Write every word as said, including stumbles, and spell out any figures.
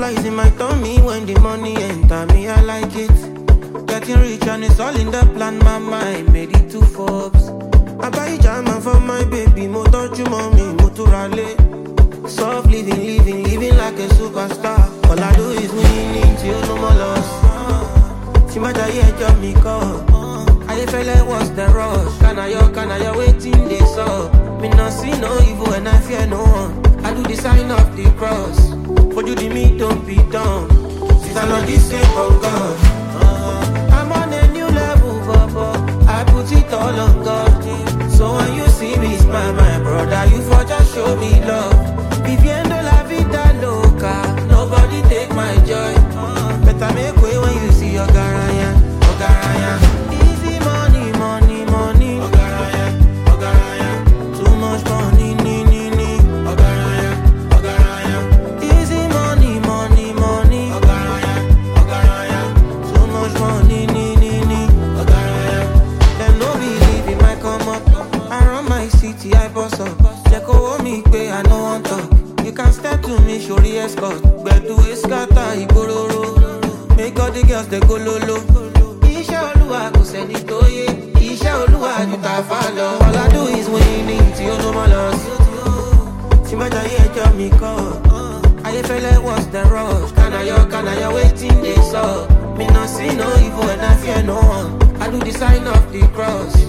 Butterflies in my tummy when the money enter me, I like it. Getting rich and it's all in the plan, my mind made it to Forbes. I buy jama for my baby, mo touch mommy, mo to rally. Soft living, living, living like a superstar. All I do is winning till no more loss. See my day, job me call. I feel like what's the rush? Can I yo, can I yo, waiting this up? Me not see no evil and I fear no one. I do the sign of the cross. For you the me don't be done. Since I'm not the same for God. uh, I'm on a new level, Papa. I put it all on God. So when you see me smile, my brother, you for just show me love. Viviendo la vida loca. Nobody take my joy. uh, Better make way when you see your garaya, your garaya. Easy money, money, money. Ogaraya, ogaraya. Too much money, ni, ni, ni. Ogaraya, ogaraya. Easy money, money, money. Ogaraya, ogaraya. Too much money, ni, ni, ni. Ogaraya. Them no believe in my come up. I run my city, I boss up. Check over me, pay, I no want talk. You can step to me, show the escort. But do it scatter, Igororo. Make all the girls they go lolo. Iṣẹ́ Olúwa kò sẹ́ni tó yé. Iṣẹ́ Olúwa ju tàfà lọ. All I do is winning tí ó ló mọ́ lọ sí. Tí má jayé ẹjọ́ mi kọ́. Ayéfẹ́lẹ́ what's the rush? Kànáyọ̀ kànáyọ̀ waiting dey sup. Me no see no evil and I fear no one. I do the sign of the cross.